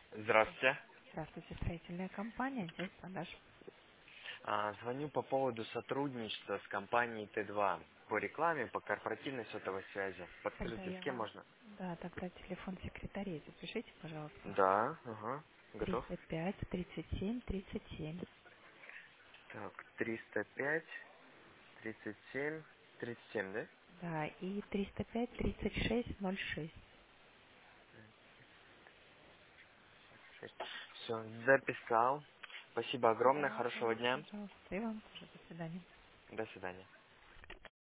Здравствуйте. Здравствуйте, строительная компания, отдел продаж. Звоню по поводу сотрудничества с компанией Т2 по рекламе, по корпоративной сотовой связи. Тогда Подскажите, с я кем вам... можно? Да, тогда телефон секретарей запишите, пожалуйста. Да, ага, готов. 305 37 37. Так, 305, 37, 37, да? Да, и 305 36 06. Все, записал. Спасибо огромное, Да, хорошего дня. пожалуйста. И вам тоже. До свидания. До свидания.